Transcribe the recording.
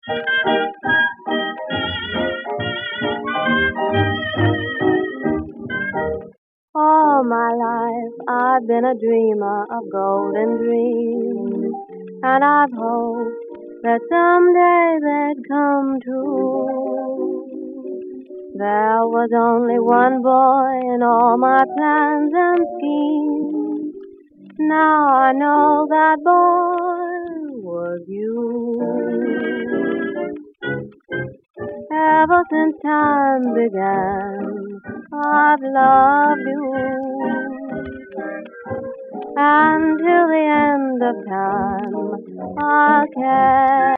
All my life I've been a dreamer of golden dreams, and I've hoped that someday they'd come true. There was only one boy in all my plans and schemes. Now I know that boy was you. Ever since time began, I've loved you. Until the end of time, I'll care.